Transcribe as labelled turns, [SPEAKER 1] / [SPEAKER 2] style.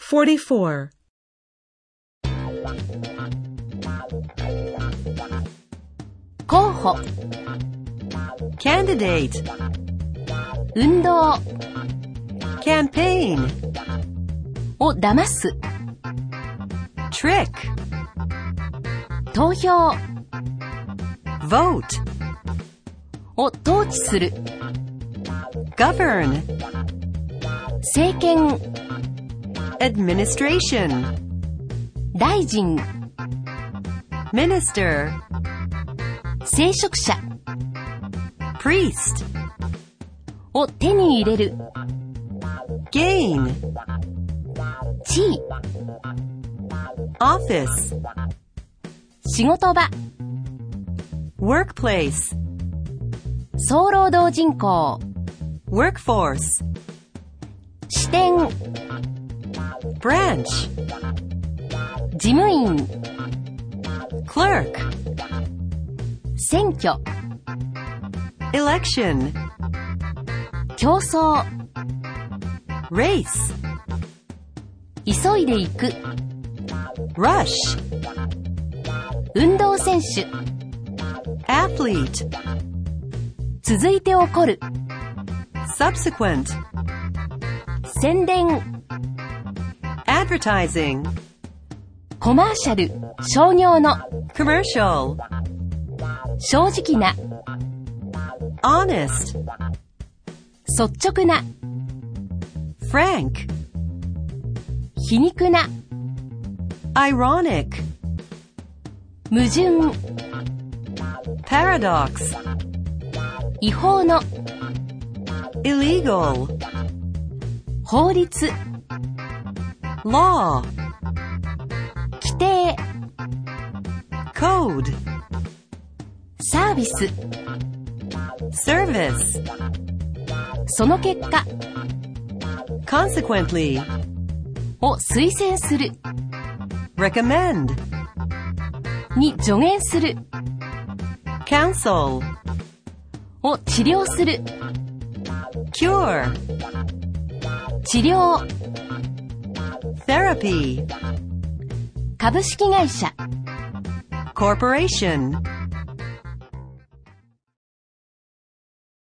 [SPEAKER 1] 44.
[SPEAKER 2] 候補、
[SPEAKER 1] Candidate.
[SPEAKER 2] 運動
[SPEAKER 1] Campaign.
[SPEAKER 2] を騙す、
[SPEAKER 1] Trick.
[SPEAKER 2] 投票
[SPEAKER 1] Vote.
[SPEAKER 2] を統治する、
[SPEAKER 1] Govern.
[SPEAKER 2] 政権、
[SPEAKER 1] Administration.
[SPEAKER 2] 大臣、
[SPEAKER 1] Minister.
[SPEAKER 2] 聖職者
[SPEAKER 1] Priest.
[SPEAKER 2] を手に入れる、
[SPEAKER 1] Gain.
[SPEAKER 2] 地位、
[SPEAKER 1] Office.
[SPEAKER 2] 仕事場、
[SPEAKER 1] Workplace.
[SPEAKER 2] 総労働人口、
[SPEAKER 1] Workforce.
[SPEAKER 2] 支店、
[SPEAKER 1] Branch.
[SPEAKER 2] 事務員、
[SPEAKER 1] Clerk.
[SPEAKER 2] 選挙、
[SPEAKER 1] Election.
[SPEAKER 2] 競争、
[SPEAKER 1] Race.
[SPEAKER 2] 急いで行く、
[SPEAKER 1] Rush.
[SPEAKER 2] 運動選手、
[SPEAKER 1] Athlete.
[SPEAKER 2] 続いて起こる、
[SPEAKER 1] Subsequent.
[SPEAKER 2] 宣伝、
[SPEAKER 1] Advertising.
[SPEAKER 2] コマーシャル、商業の、
[SPEAKER 1] Commercial.
[SPEAKER 2] 正直な、
[SPEAKER 1] Honest.
[SPEAKER 2] 率直な、
[SPEAKER 1] Frank.
[SPEAKER 2] 皮肉な、
[SPEAKER 1] Ironic.
[SPEAKER 2] 矛盾、
[SPEAKER 1] Paradox.
[SPEAKER 2] 違法の、
[SPEAKER 1] Illegal.
[SPEAKER 2] 法律、
[SPEAKER 1] Law.
[SPEAKER 2] 規定、
[SPEAKER 1] Code.
[SPEAKER 2] サービス、
[SPEAKER 1] Service.
[SPEAKER 2] その結果
[SPEAKER 1] Consequently.
[SPEAKER 2] を推薦する
[SPEAKER 1] Recommend.
[SPEAKER 2] に助言する
[SPEAKER 1] Counsel.
[SPEAKER 2] を治療する
[SPEAKER 1] Cure.
[SPEAKER 2] 治療
[SPEAKER 1] Therapy.
[SPEAKER 2] 株式会社
[SPEAKER 1] Corporation.